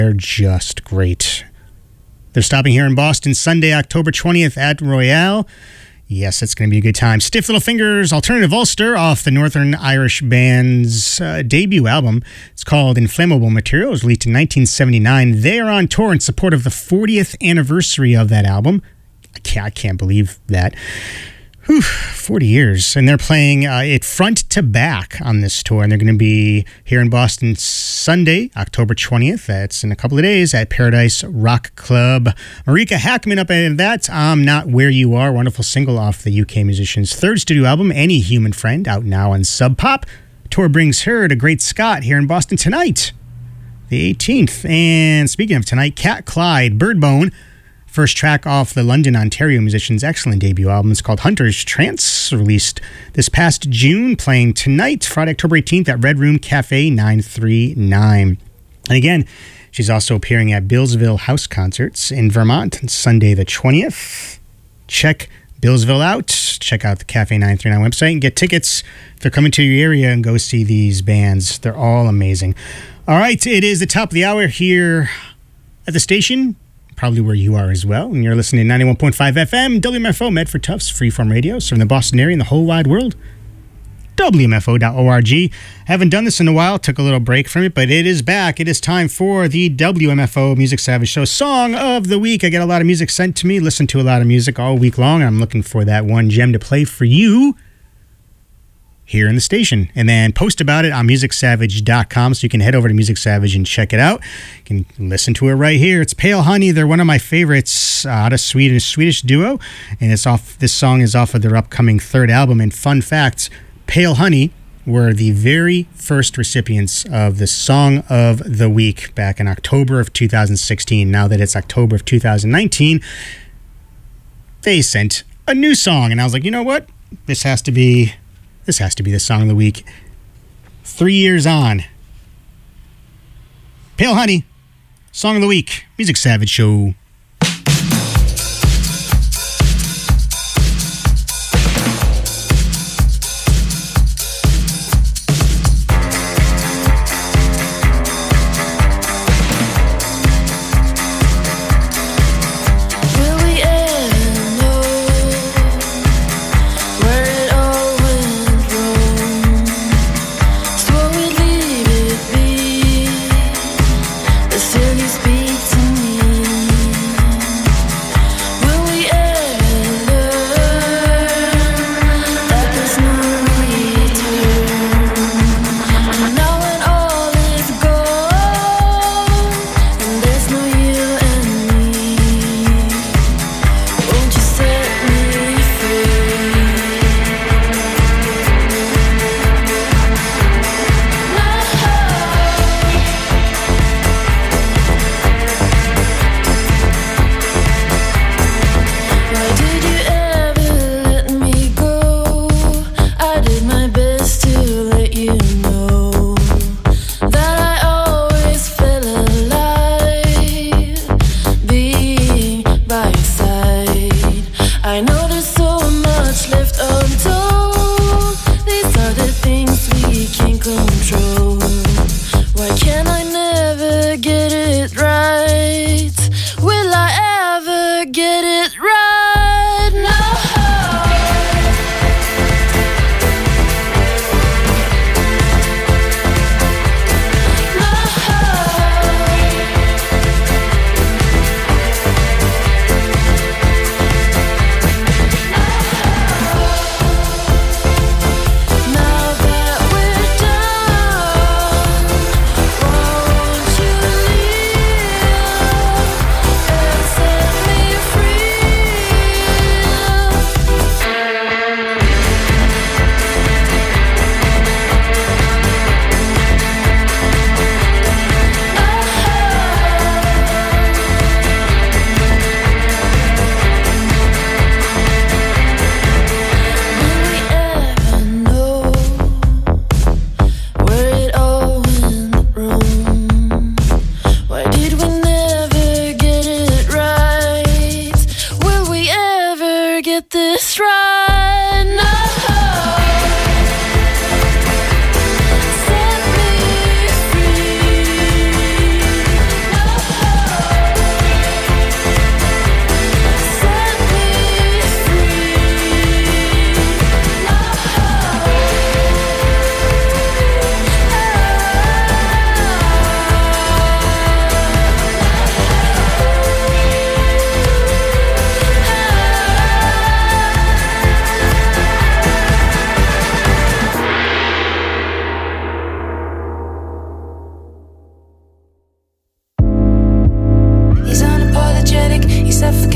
They're just great. They're stopping here in Boston Sunday, October 20th at Royale. Yes, it's going to be a good time. Stiff Little Fingers, Alternative Ulster, off the Northern Irish band's debut album. It's called Inflammable Material. It was released in 1979. They are on tour in support of the 40th anniversary of that album. I can't believe that. 40 years. And they're playing it front to back on this tour. And they're going to be here in Boston Sunday, October 20th. That's in a couple of days at Paradise Rock Club. Marika Hackman up at that. I'm Not Where You Are. Wonderful single off the UK musician's third studio album, Any Human Friend, out now on Sub Pop. Tour brings her to Great Scott here in Boston tonight, the 18th. And speaking of tonight, Cat Clyde, Birdbone. First track off the London, Ontario musician's excellent debut album. It's called Hunter's Trance, released this past June, playing tonight, Friday, October 18th at Red Room Cafe 939. And again, she's also appearing at Billsville House Concerts in Vermont, Sunday the 20th. Check Billsville out. Check out the Cafe 939 website and get tickets if they're coming to your area and go see these bands. They're all amazing. All right, it is the top of the hour here at the station. Probably where you are as well. And you're listening to 91.5 FM, WMFO, Medford Tufts, freeform radio, serving the Boston area and the whole wide world. WMFO.org. Haven't done this in a while, took a little break from it, but it is back. It is time for the WMFO Music Savage Show Song of the Week. I get a lot of music sent to me, listen to a lot of music all week long, and I'm looking for that one gem to play for you here in the station, and then post about it on MusicSavage.com, so you can head over to Music Savage and check it out. You can listen to it right here. It's Pale Honey. They're one of my favorites out of Sweden, a Swedish duo, and this song is off of their upcoming third album. And fun fact, Pale Honey were the very first recipients of the Song of the Week back in October of 2016. Now that it's October of 2019, they sent a new song, and I was like, you know what? This has to be the Song of the Week. 3 years on. Pale Honey, Song of the Week, Music Savage Show. Still you speak to me.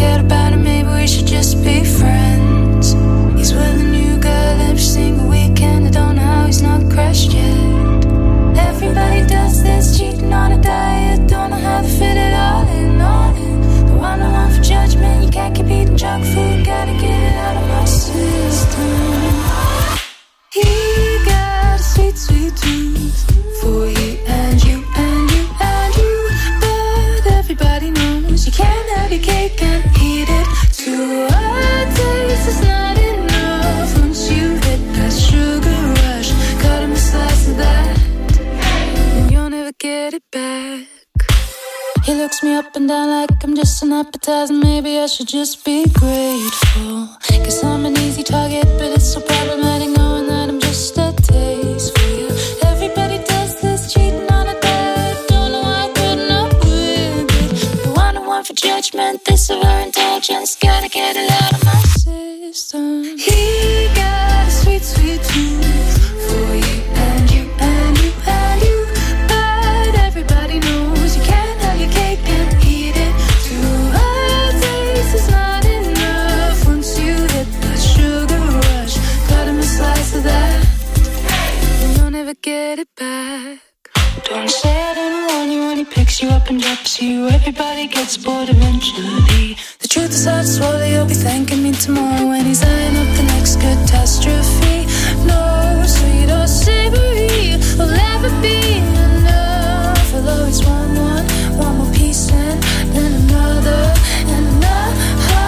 forget about it, maybe we should just be friends. He's with a new girl every single weekend. I don't know how he's not crashed yet. Everybody does this, cheating on a diet. Don't know how to fit it all in, all in. The one I want for judgment, you can't keep eating junk food. Gotta get it out of my system. He got a sweet, sweet tooth for you and you and you and you. But everybody knows you can't have your cake and eat it too. A taste is not enough once you hit that sugar rush. Cut him a slice of that and you'll never get it back. He looks me up and down like I'm just an appetizer. Maybe I should just be grateful, 'cause I'm an easy target, but it's so problematic knowing that I'm just a taste for you. Everybody does this, cheating on a diet. Don't know why I couldn't up with it. The one I want for judgment, this overindulgence. Gotta get it out of my system. He got a sweet, sweet tooth for you and you and you and you. But everybody knows you can't have your cake and eat it too. A taste is not enough once you hit that sugar rush. Cut him a slice of that and you'll never get it back. Don't say I didn't warn you when he picks you up and drops you. Everybody gets bored eventually. The truth is hard to swallow, you'll be thanking me tomorrow when he's eyeing up the next catastrophe. No sweet or savory will ever be enough. Although it's one more piece and then another and another.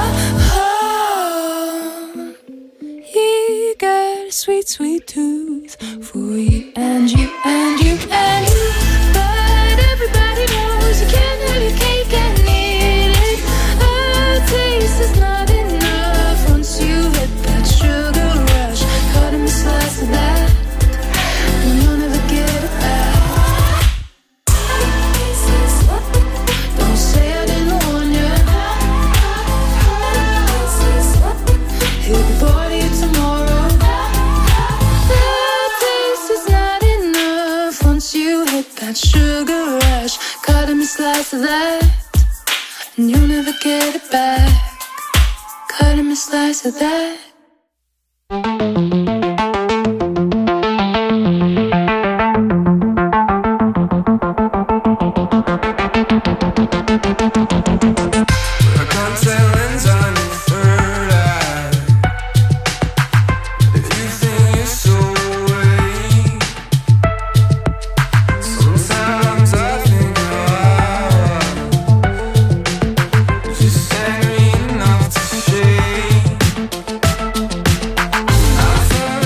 He got a sweet, sweet tooth for you and you and you and you. But everybody knows you can't have your cake and eat it. A taste is not enough once you hit that sugar rush. Cut him a slice of that and you'll never get it back. Don't say I didn't warn you. He'll be bored of you tomorrow. That taste is not enough once you hit that sugar rush. Cut him a slice of that and you'll never get it back. Cut him a slice of that. Enough to shake. I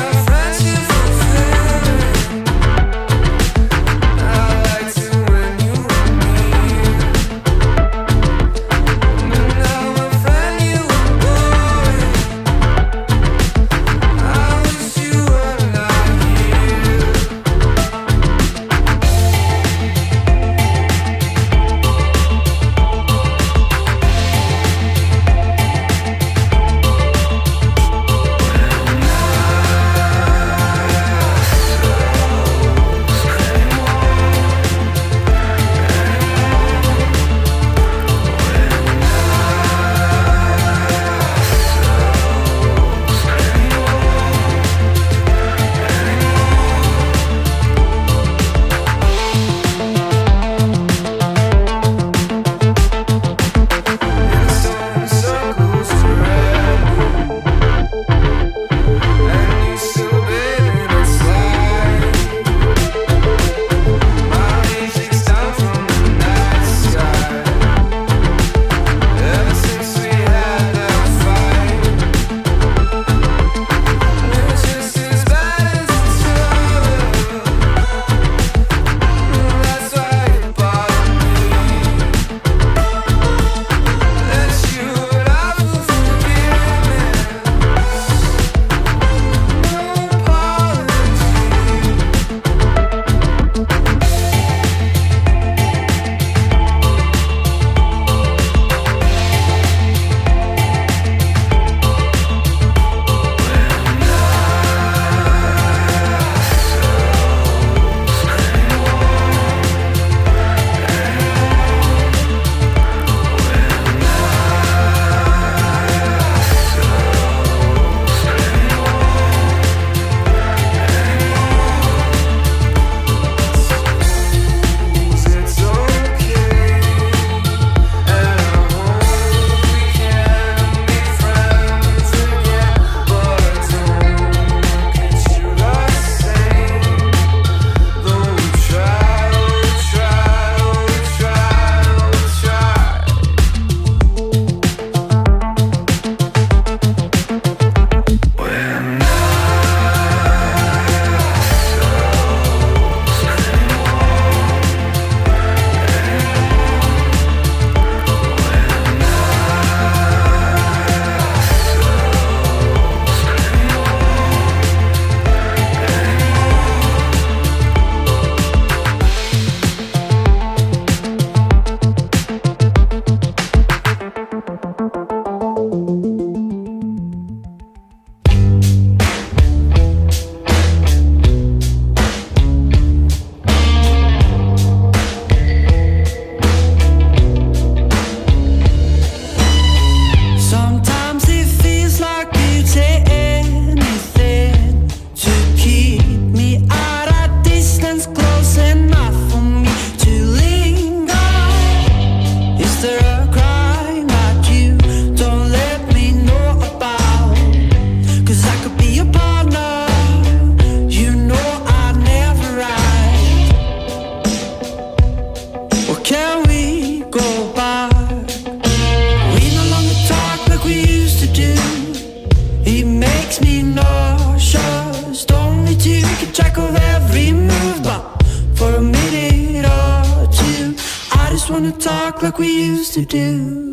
talk like we used to do.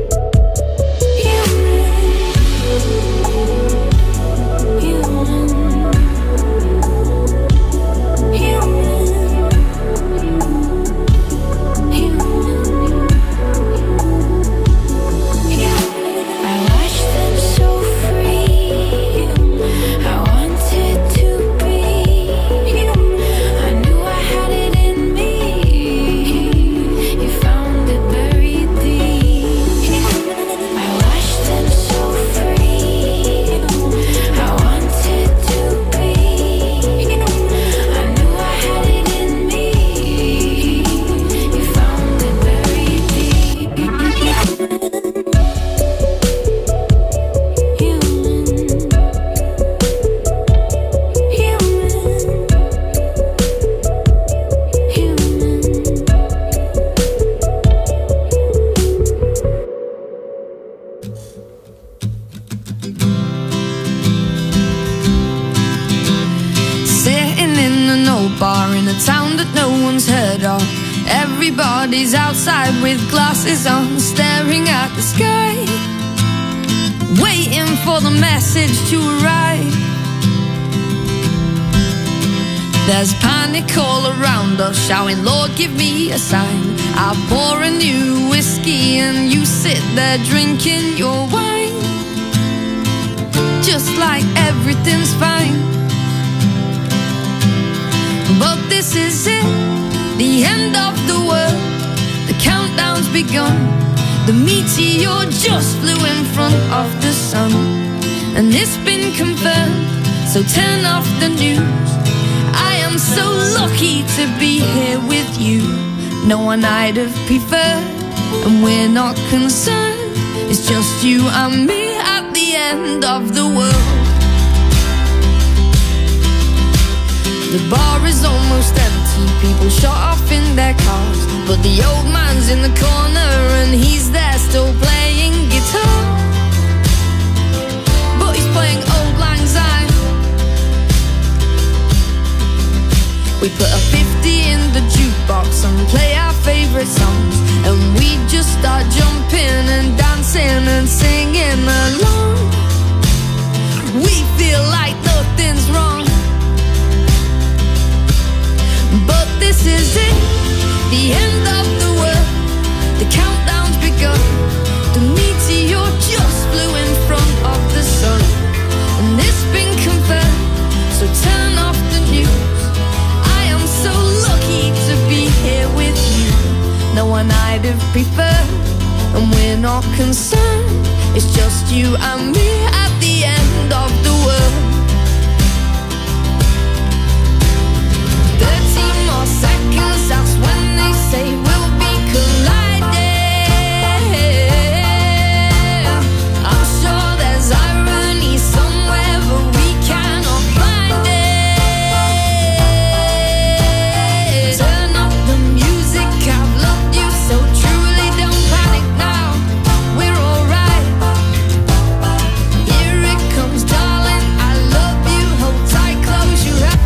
Human. everyone's heard of. Everybody's outside with glasses on, staring at the sky, waiting for the message to arrive. There's panic all around us, shouting, Lord, give me a sign. I pour a new whiskey and you sit there drinking your wine, just like everything's fine. But this is it, the end of the world. The countdown's begun. The meteor just flew in front of the sun, and it's been confirmed, so turn off the news. I am so lucky to be here with you. No one I'd have preferred, and we're not concerned. It's just you and me at the end of the world. The bar is almost empty, people shut off in their cars, but the old man's in the corner and he's there still playing guitar. But he's playing Auld Lang Syne. We put a 50 in the jukebox and play our favourite songs, and we just start jumping and dancing and singing along. We feel like nothing's wrong. But this is it, the end of the world. The countdown's begun. The meteor just flew in front of the sun, and it's been confirmed, so turn off the news. I am so lucky to be here with you. No one I'd have preferred, and we're not concerned. It's just you and me at the end of the world. 13 more seconds, that's when they say we'll be colliding. I'm sure there's irony somewhere, but we cannot find it. Turn up the music, I've loved you so truly, don't panic now, we're alright. Here it comes, darling, I love you, hold tight, close your eyes.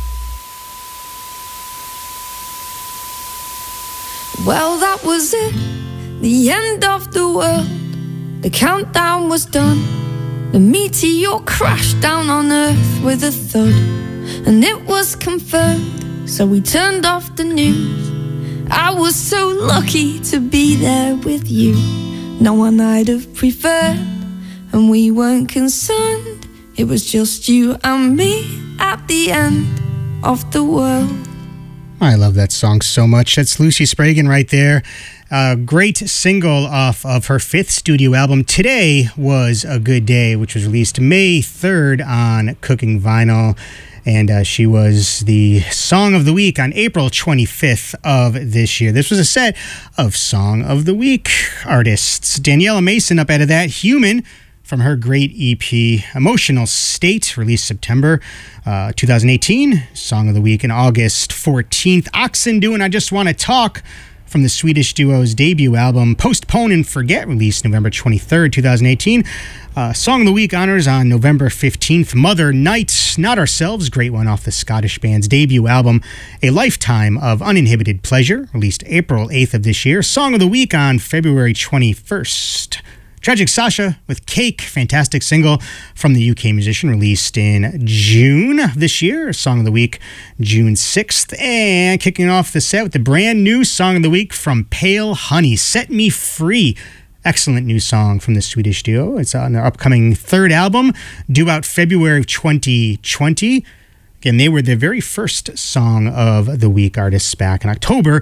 Well, that was it, the end of the world. The countdown was done. The meteor crashed down on Earth with a thud, and it was confirmed, so we turned off the news. I was so lucky to be there with you. No one I'd have preferred, and we weren't concerned. It was just you and me at the end of the world. I love that song so much. That's Lucy Spragan right there. A great single off of her 5th studio album, Today Was a Good Day, which was released May 3rd on Cooking Vinyl. And she was the Song of the Week on April 25th of this year. This was a set of Song of the Week artists. Daniela Mason up out of that, Human, from her great EP, Emotional State, released September 2018. Song of the Week in August 14th. Oxen doing I Just Want to Talk, from the Swedish duo's debut album, Postpone and Forget, released November 23rd, 2018. Song of the Week honors on November 15th. Mother Night, Not Ourselves, great one off the Scottish band's debut album, A Lifetime of Uninhibited Pleasure, released April 8th of this year. Song of the Week on February 21st. Tragic Sasha with Cake, fantastic single from the UK musician, released in June of this year. Song of the Week, June 6th. And kicking off the set with the brand new Song of the Week from Pale Honey, Set Me Free. Excellent new song from the Swedish duo. It's on their upcoming 3rd album, due out February of 2020. Again, they were the very first Song of the Week artists back in October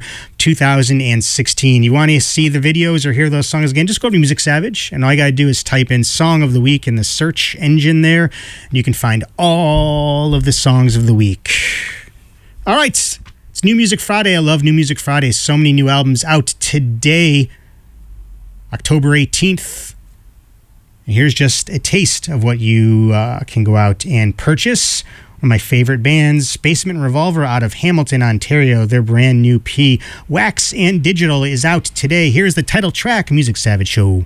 2016. You want to see the videos or hear those songs again, just go to Music Savage, and all you got to do is type in Song of the Week in the search engine there, and you can find all of the songs of the week. All right, it's New Music Friday. I love New Music Friday. So many new albums out today, October 18th. And here's just a taste of what you can go out and purchase. One of my favorite bands, Basement Revolver out of Hamilton, Ontario. Their brand new EP, Wax and Digital, is out today. Here's the title track, Music Savage Show.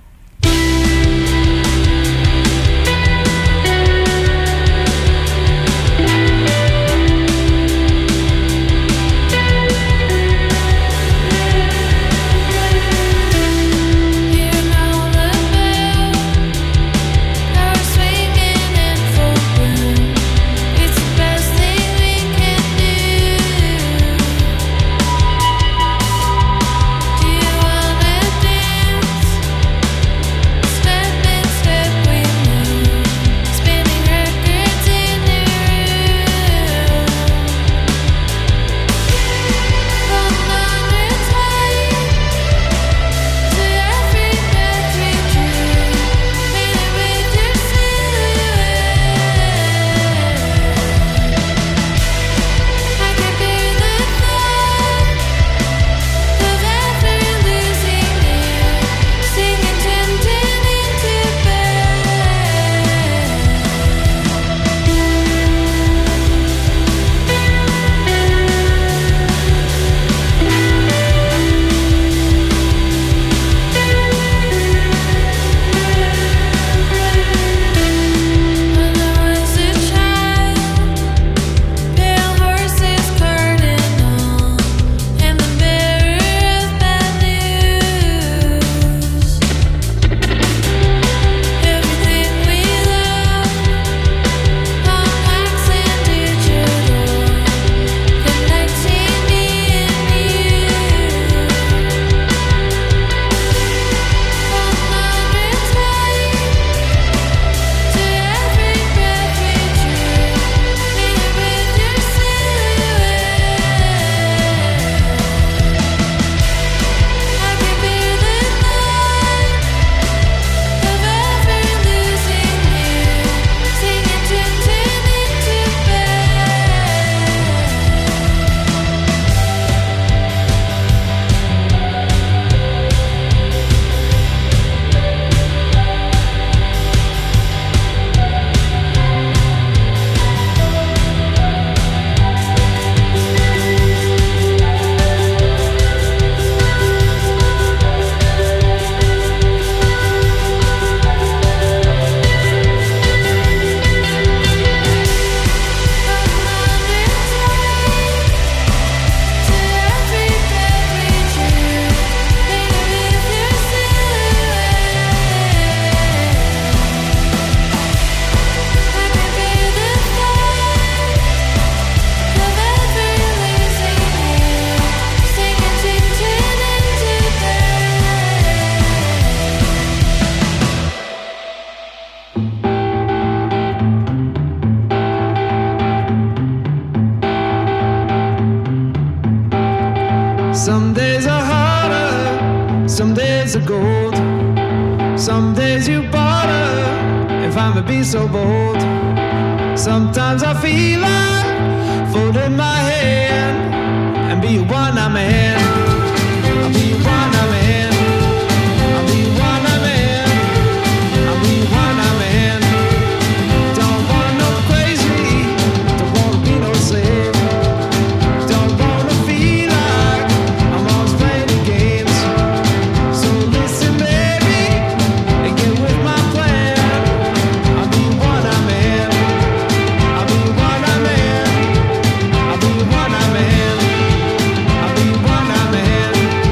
I'ma be so bold. Sometimes I feel like folding my hand and be a one-night man. I'll be a one-night man. I'll be a one-night man. I'll be a one-night man. Don't want no crazy, don't wanna be no slave. Don't wanna feel like I'm always playing the games. So listen, baby, and get with my plan. I'll be a one-night man. I'll be a one-night man. I'll be a one-night man. I'll be a one-night man.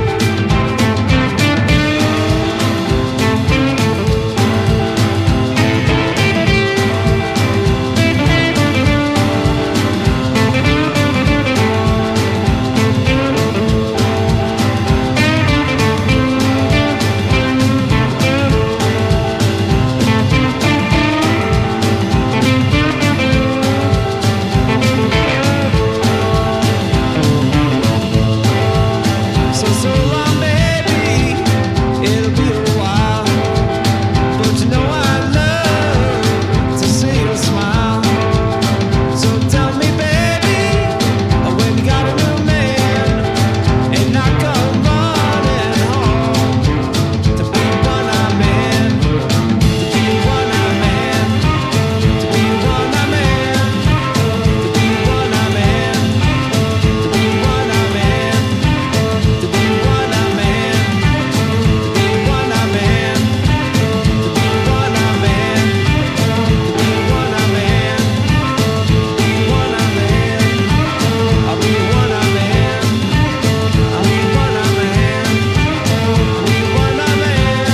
So long, baby, it'll be a while, but you know I love to see you smile. So tell me, baby, when you got a new man, and not come running home to be one-night man, to be one-night man, to be one-night man, to be one-night man, to be one-night man. To be one-night man, to be one-night man, to be one-night man, to be one-night man, to be one-night man. I'll be one-night man. I'll be one-night man. I'll be one-night man.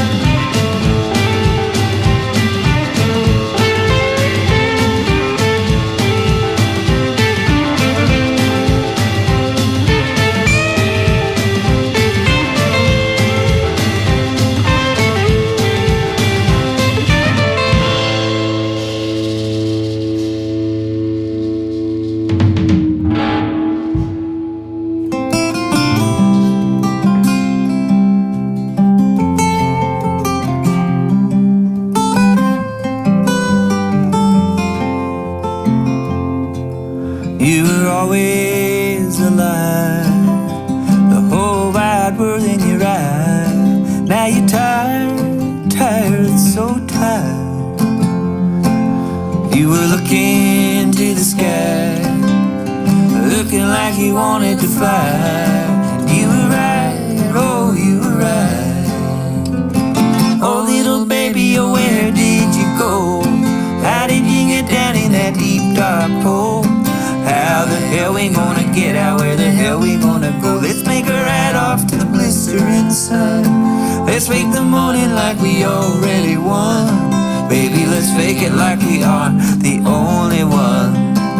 You were always alive, the whole wide world in your eye. Now you're tired, tired, so tired. You were looking to the sky, looking like you wanted to fly. And you were right, oh, you were right. Oh, little baby, oh, where did you go? How did you get down in that deep dark hole? How the hell we gonna get out? Where the hell we gonna go? Let's make a ride off to the blistering sun. Let's make the morning like we already won. Baby, let's fake it like we are the only one.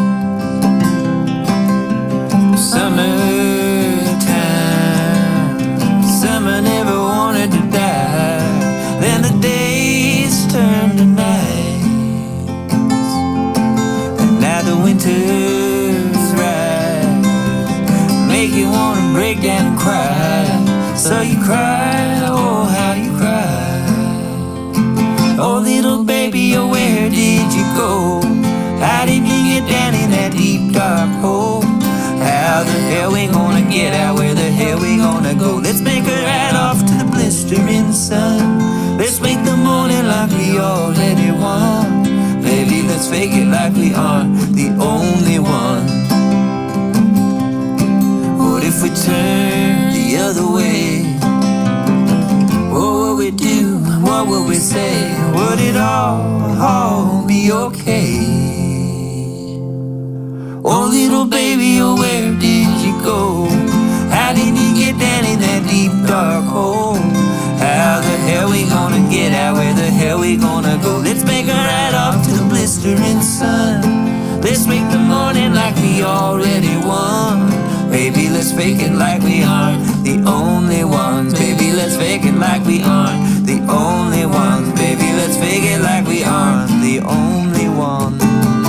Summertime, summer never wanted to die. Then the days turned to nights, and now the winter's rise make you wanna break down and cry. So you cry, oh how you cry. Oh little baby, oh where did you go? How did you get down in that deep dark hole? How the hell we gonna get out? Where the hell we gonna go? Let's make a ride off to the blistering sun. Let's make the morning like we already won. Baby, let's fake it like we are the only one. What if we turn the other way? What would we do? What would we say? Would it all be okay? Oh little baby, oh where did you go? How did you get down in that deep dark hole? How the hell we gonna get out? Where the hell we gonna go? Let's make a ride off to the blistering sun. Let's make the morning like we already won. Baby, let's fake it like we aren't the only ones. Baby, let's fake it like we aren't the only ones. Baby, let's fake it like we aren't the only ones.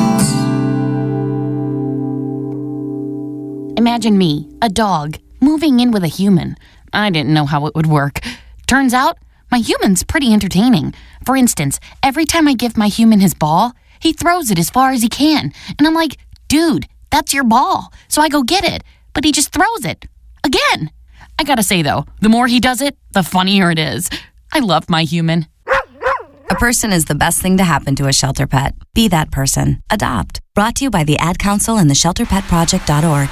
Imagine me, a dog, moving in with a human. I didn't know how it would work. Turns out, my human's pretty entertaining. For instance, every time I give my human his ball, he throws it as far as he can. And I'm like, dude, that's your ball. So I go get it. But he just throws it. Again. I gotta say, though, the more he does it, the funnier it is. I love my human. A person is the best thing to happen to a shelter pet. Be that person. Adopt. Brought to you by the Ad Council and the ShelterPetProject.org.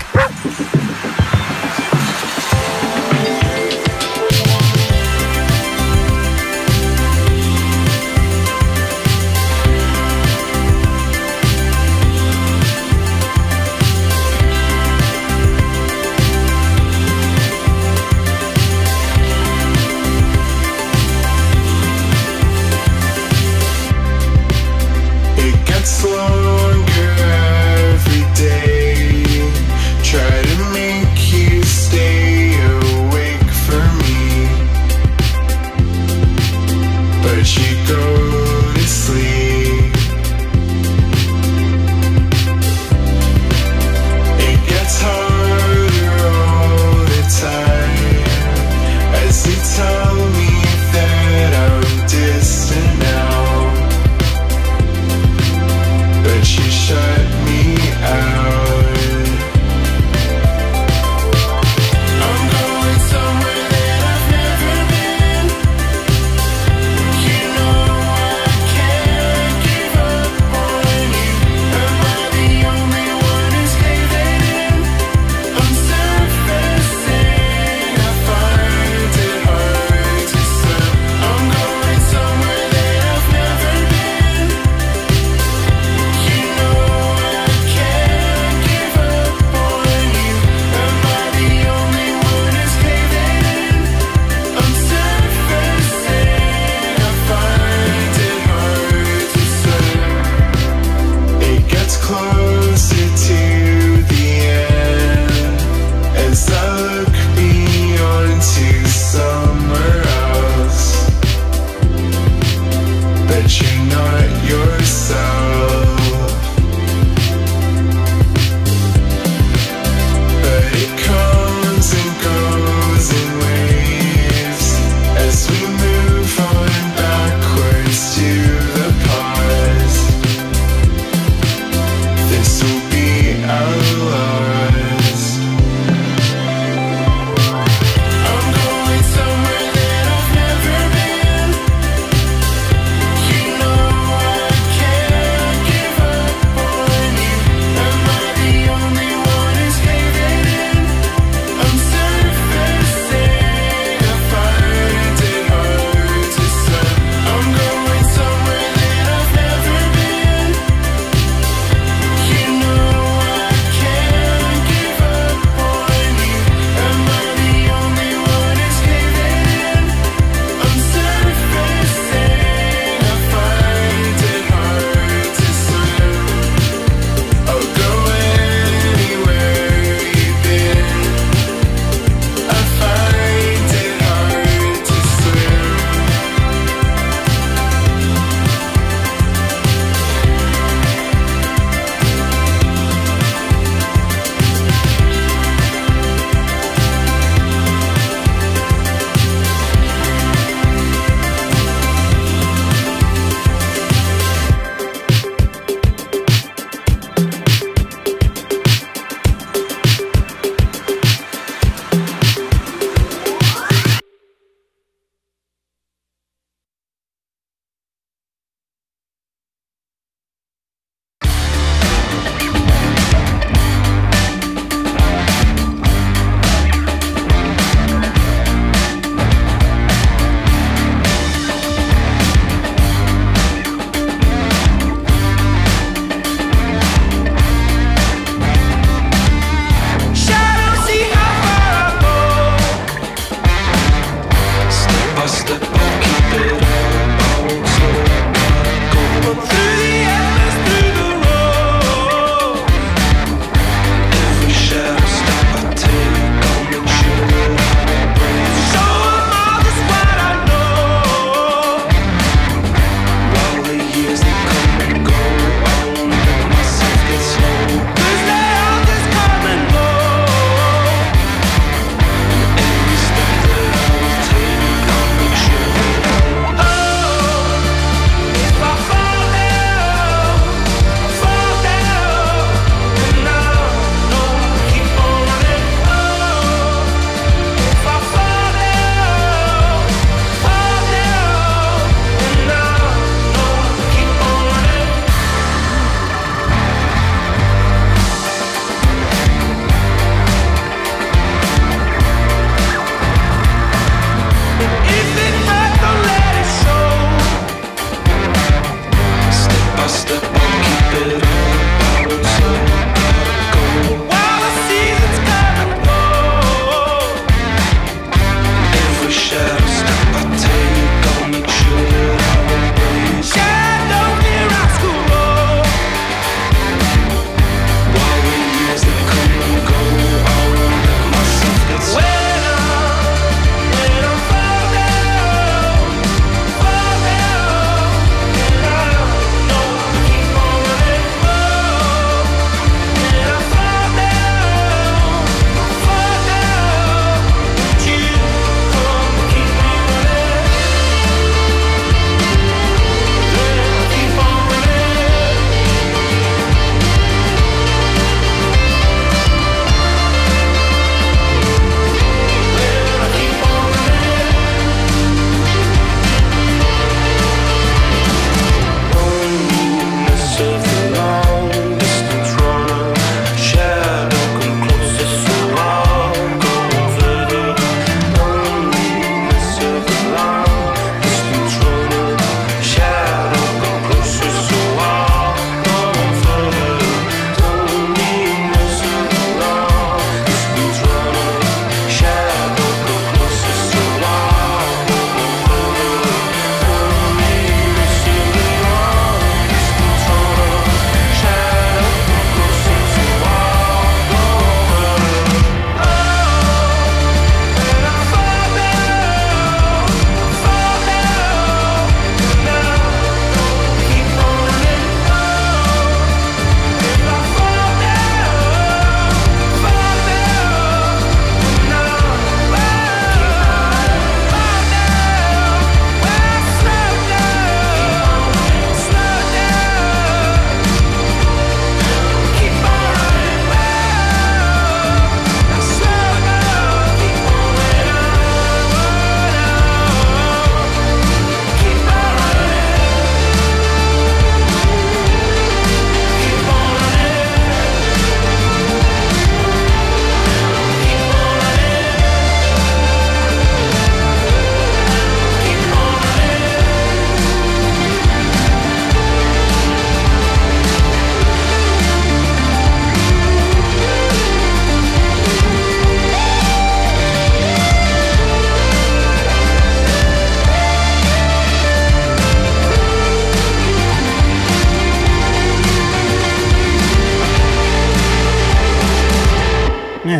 It's longer every day. Try to make you stay awake for me, but you go to sleep. It gets harder all the time as you tell me that I'm distant now. But she shut me out. I'm going somewhere that I've never been. You know I can't give up on you. Am I the only one who's caving in? I'm surfacing, I find it hard to swim. I'm going somewhere that I've never been. You know I can't give up on you. Am I the only one who's caving in? I'm surfacing, I find it hard to swim. It gets closer to the end as I look beyond to somewhere else. But you're not yourself. But it comes and goes in waves as we move on backwards to the past. The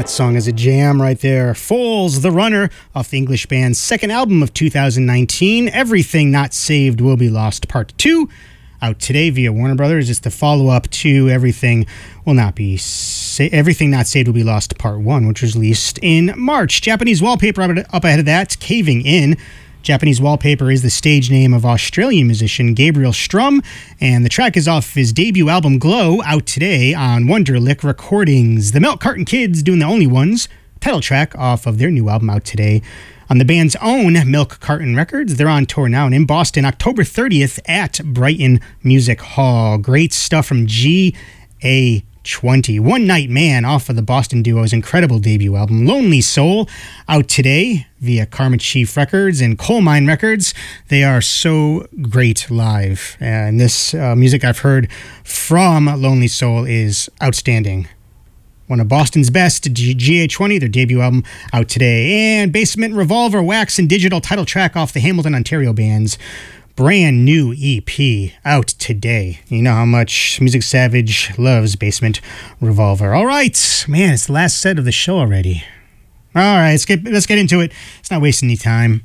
That song is a jam right there. Foals, The Runner, off the English band's second album of 2019, Everything Not Saved Will Be Lost Part 2, out today via Warner Brothers. It's the follow-up to Everything Not Saved Will Be Lost Part 1, which was released in March. Japanese Wallpaper up ahead of that, Caving In. Japanese Wallpaper is the stage name of Australian musician Gabriel Strum, and the track is off his debut album Glow, out today on Wonderlick Recordings. The Milk Carton Kids doing The Only Ones, title track off of their new album, out today on the band's own Milk Carton Records. They're on tour now and in Boston, October 30th at Brighton Music Hall. Great stuff from G.A. 20. One Night Man off of the Boston duo's incredible debut album Lonely Soul, out today via Karma Chief Records and Coal Mine Records. They are so great live, and this music I've heard from Lonely Soul is outstanding. One of Boston's best, GA20, their debut album, out today. And Basement Revolver, Wax and Digital, title track off the Hamilton, Ontario band's brand new EP, out today. You know how much Music Savage loves Basement Revolver. All right, man, it's the last set of the show already. All right, let's get into it. It's not wasting any time.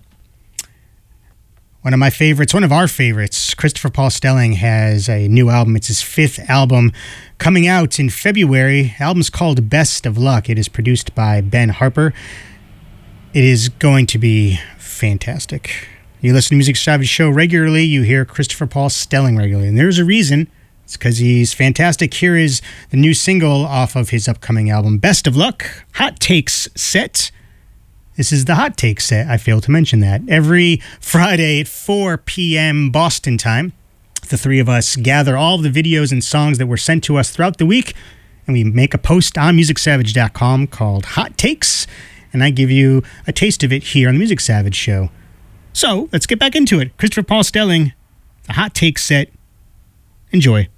One of our favorites, Christopher Paul Stelling, has a new album. It's his fifth album coming out in February. The album's called Best of Luck. It is produced by Ben Harper. It is going to be fantastic. You listen to Music Savage Show regularly, you hear Christopher Paul Stelling regularly, and there's a reason. It's because he's fantastic. Here is the new single off of his upcoming album, Best of Luck, Hot Takes Set. This is the Hot Take Set. I failed to mention that. Every Friday at 4 p.m. Boston time, the three of us gather all of the videos and songs that were sent to us throughout the week, and we make a post on MusicSavage.com called Hot Takes, and I give you a taste of it here on the Music Savage Show. So, let's get back into it. Christopher Paul Stelling, the Hot Take Set. Enjoy.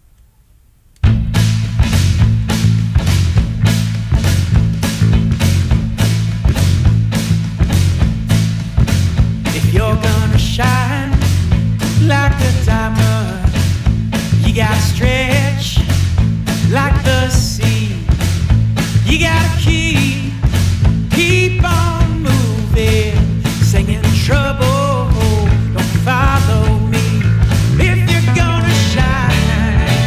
If you're gonna shine like a diamond, you gotta stretch like the sea. You gotta keep on moving, singing trouble. Follow me if you're gonna shine.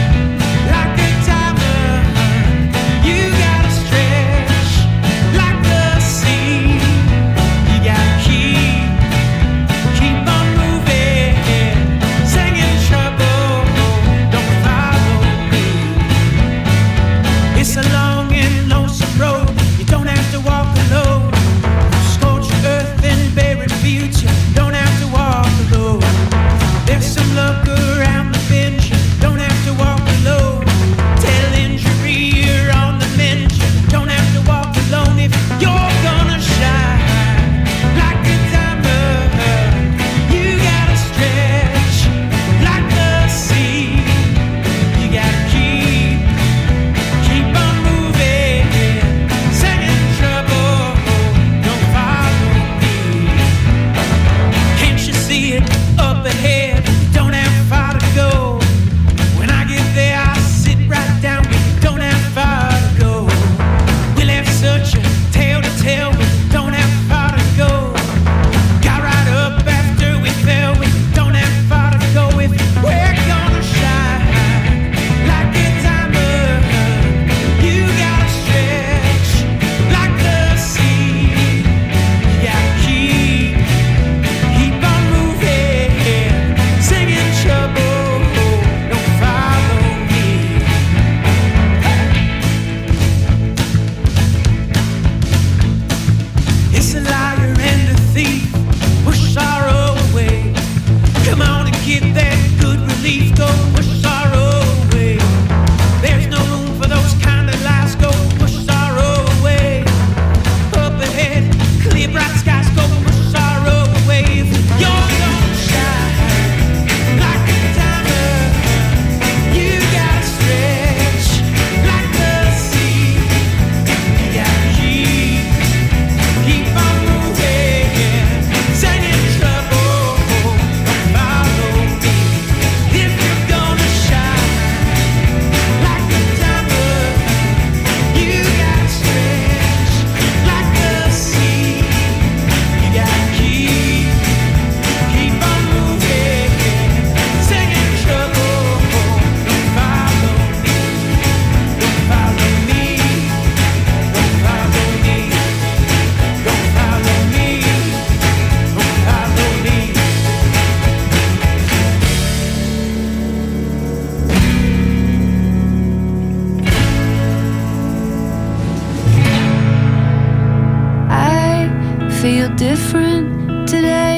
feel different today.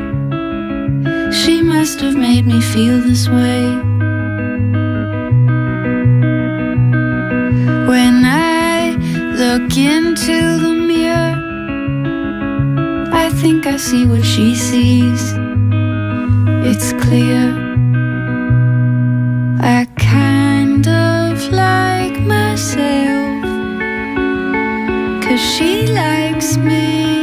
She must have made me feel this way. When I look into the mirror, I think I see what she sees. It's clear. I kind of like myself, 'cause she likes me.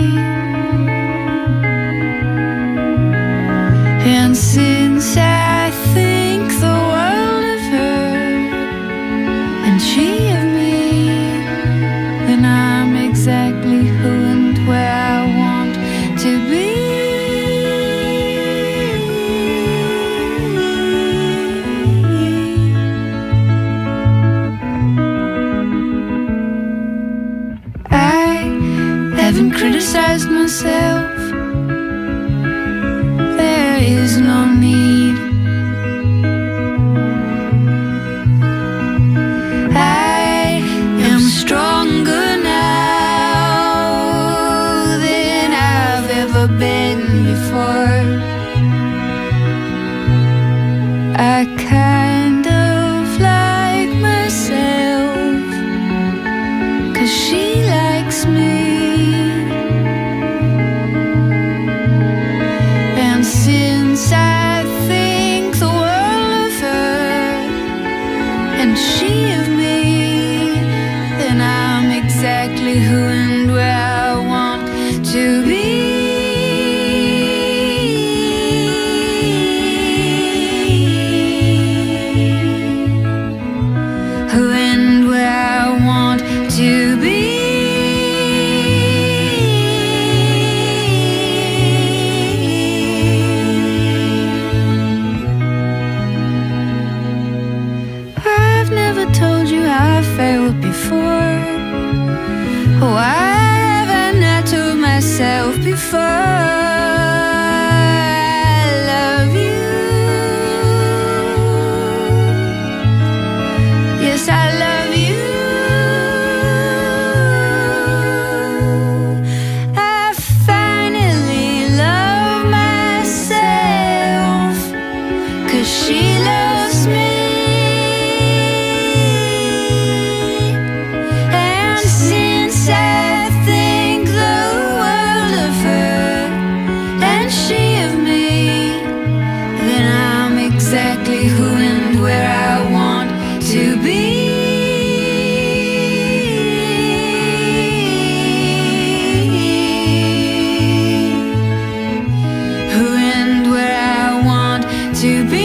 And since I think the world of her and she of me, then I'm exactly who and where I want to be. I haven't criticized myself. There is no need. I am stronger now than I've ever been before. I kind of like myself, 'cause she likes me. And since I think the world of her and she of me, then I'm exactly who and where I want to be. Who and where I want to be. I've never told you how I felt before. Why have I not told myself before? I love you. Yes, I love you. I finally love myself, 'cause she loves me. And since I think the world of her and she of me, then I'm exactly who and where I want to be. Who and where I want to be.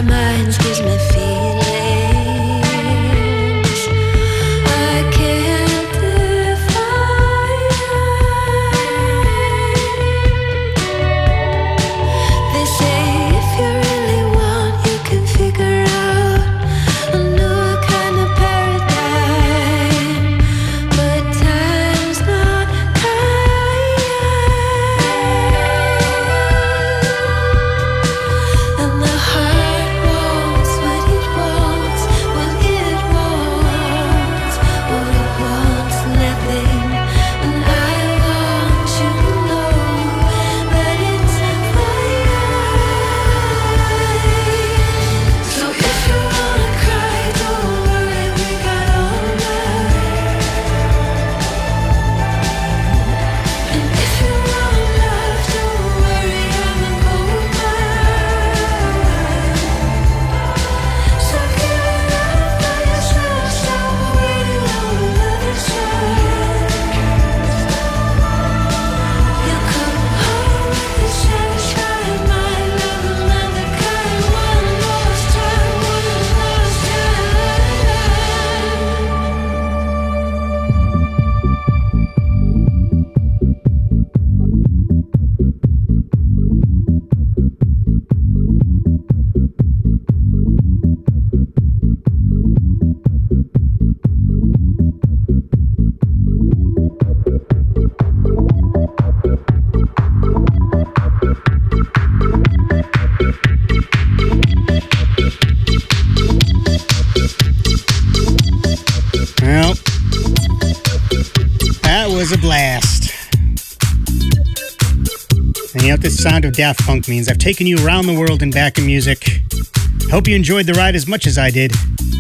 our minds gives me feelings I can't define. They say if you really want, you can figure out a new kind of paradigm, but time's not kind. And the heart wants what it wants, what it wants, what it wants, nothing. And I want you to know that it's fine. So if you wanna cry, don't worry, we got all night. And if you wanna love, don't worry, I'm a gold mine. So give it up for yourself, stop waiting on another chance. You come home with the sunshine, my love, another kind, one last time, one last Well, that was a blast. And you know what this sound of Daft Punk means? I've taken you around the world and back in music. Hope you enjoyed the ride as much as I did.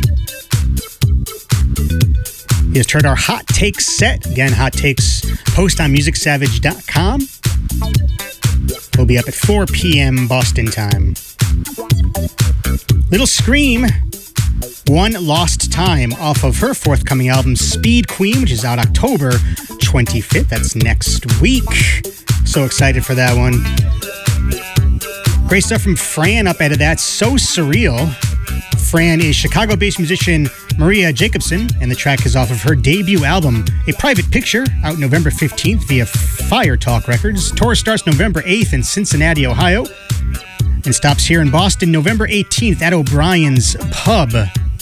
You just heard our Hot Takes set. Again, Hot Takes post on MusicSavage.com. We'll be up at 4 p.m. Boston time. Little Scream, One Lost Time, off of her forthcoming album Speed Queen, which is out October 25th. That's next week. So excited for that one. Great stuff from Fran up out of that. So Surreal. Fran is Chicago-based musician Maria Jacobson, and the track is off of her debut album, A Private Picture, out November 15th via Fire Talk Records. Tour starts November 8th in Cincinnati, Ohio, and stops here in Boston November 18th at O'Brien's Pub.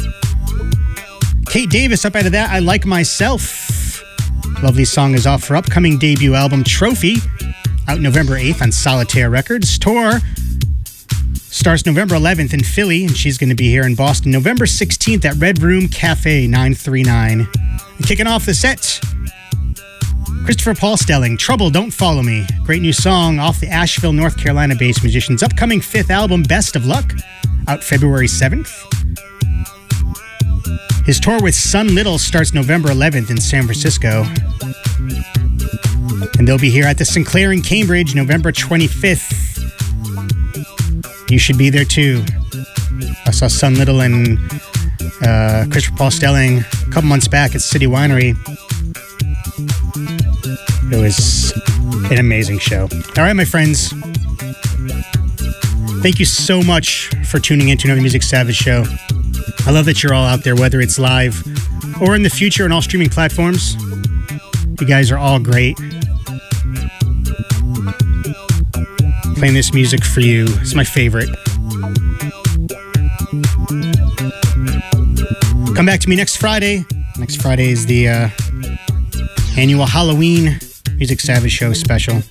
Kate Davis up out of that, I Like Myself. Lovely song is off her upcoming debut album, Trophy, out November 8th on Solitaire Records. Tour starts November 11th in Philly, and she's going to be here in Boston November 16th at Red Room Cafe 939. And kicking off the set, Christopher Paul Stelling, Trouble Don't Follow Me. Great new song off the Asheville, North Carolina-based musician's upcoming 5th album, Best of Luck, out February 7th. His tour with Sun Little starts November 11th in San Francisco. And they'll be here at the Sinclair in Cambridge November 25th. You should be there too. I saw Sun Little and Christopher Paul Stelling a couple months back at City Winery. It was an amazing show. All right, my friends. Thank you so much for tuning in to another Music Savage show. I love that you're all out there, whether it's live or in the future on all streaming platforms. You guys are all great. Playing this music for you. It's my favorite. Come back to me next Friday. Next Friday is the annual Halloween Music Savage Show special.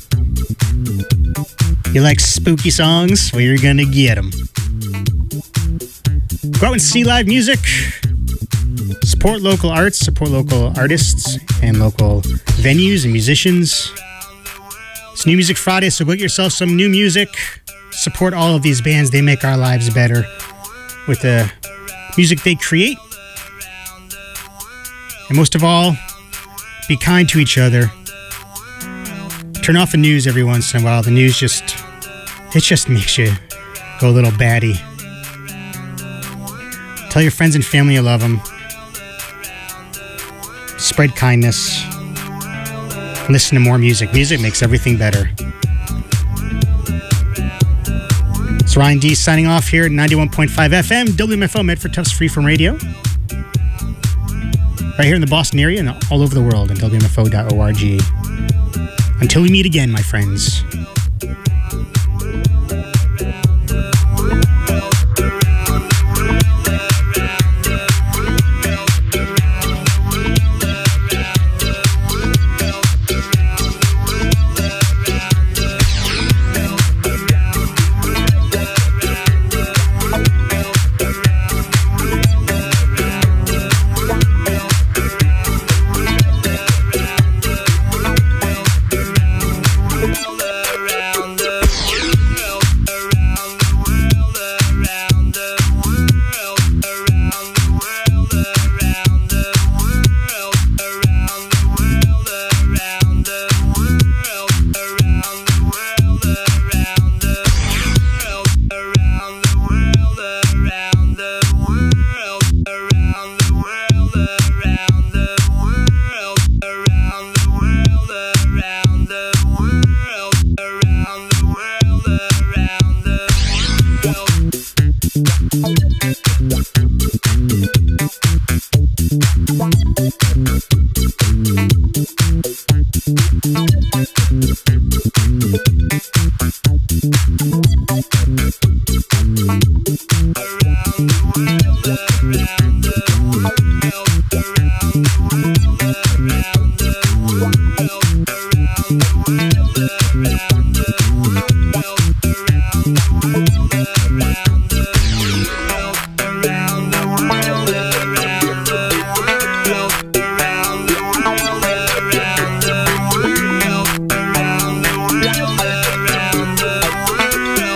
You like spooky songs? Well, you're gonna get them. Go out and see live music. Support local arts, support local artists, and local venues and musicians. It's New Music Friday, so go get yourself some new music. Support all of these bands. They make our lives better with the music they create. And most of all, be kind to each other. Turn off the news every once in a while. The news just makes you go a little batty. Tell your friends and family you love them. Spread kindness. Listen to more music. Music makes everything better. So Ryan D signing off here at 91.5 FM, WMFO, Medford Tufts Free from Radio. Right here in the Boston area and all over the world at WMFO.org. Until we meet again, my friends.